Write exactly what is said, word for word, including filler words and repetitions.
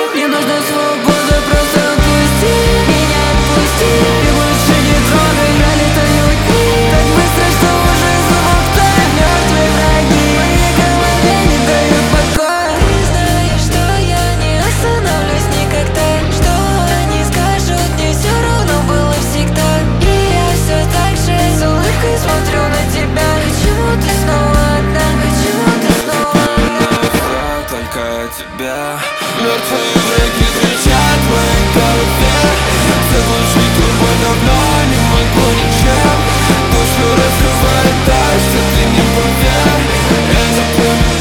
Мне нужна свобода, просто отпусти меня, отпусти. И больше не трогай, я летаю дни так быстро, что уже звук твои мертвые враги в моей голове не дают покоя. Ты знаешь, что я не остановлюсь никогда. Что они скажут, мне все равно было всегда. И я все так же с улыбкой смотрю на тебя. Почему ты снова одна? Почему ты снова одна? Только тебя. Мертвые враги кричат в моей голове. Заглушить любой давно не могу ничем. Душу разрывает так, что ты не поверь. Я запомню